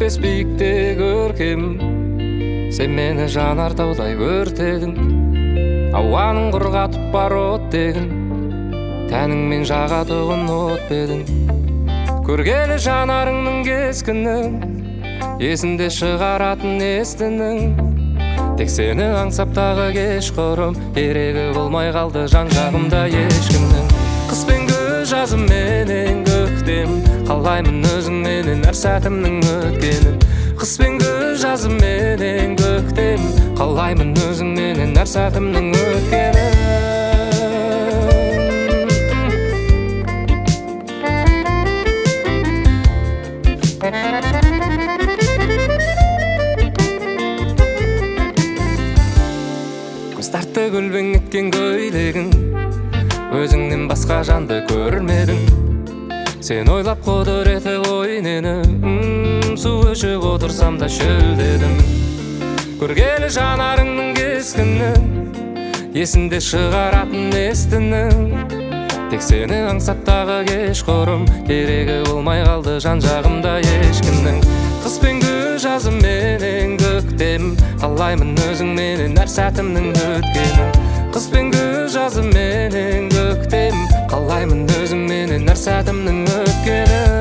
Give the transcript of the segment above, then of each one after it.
жетпес биікте көркем, сен мені жанартаудай өртедің. Ауаның құрғатып бар оттегін, тәніңмен жағатығын от бедің. Көргелі жанарыңның кескінін, есінде шығаратын естінің. Тек сені аңсаптағы кешқұрым, керегі болмай қалды жан-жағымда ешкімнің. Қыс пен күз, жазым менен көктем, қалаймын өзіңменен әр сәтімнің өткенін. Қыс пен күз, жазым менен көктем, қалаймын өзіңменен әр сәтімнің өткенін. Көз тартты көлбең еткен көйлегің, өзіңнен басқа жанды көрмедің. Сен ойлап құдіреті ойнені, су ішіп отырсам да шөлдедім. Көргелі жанарыңның кескінін, есінде шығаратын естінің. Тек сені аңсаптағы кешқұрым, керегі болмай қалды жан-жағымда ешкімнің. Қыс пен күз, жазым менен көктем, қалаймын өзіңменен әр сәтімнің өткенін. Қыс пен күз, жазым менен көктем, қалаймын өзіңменен әр сәтімнің өткенін.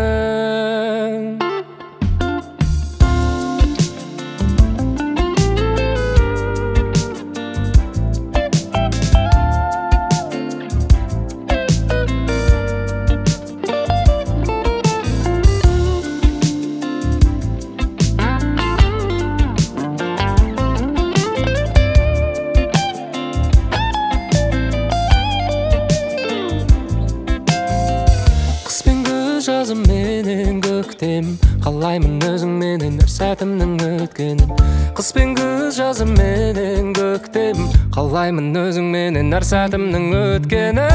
Жазым менен көктем, қалаймын өзіңменен әр сәтімнің өткенін. Қыс пен күз, жазым менен көктем, қалаймын өзіңменен әр сәтімнің өткенін.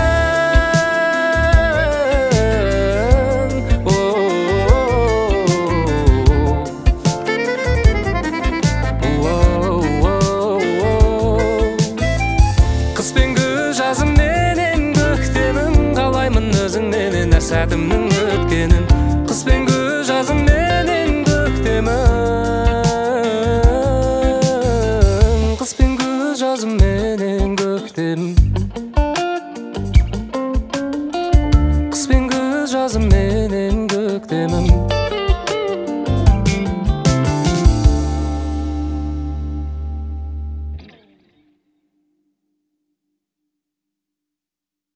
Қыс пен күз, жазым менен көктемім, қалаймын өзіңменен әр сәтімнің өткенін. Қыс пен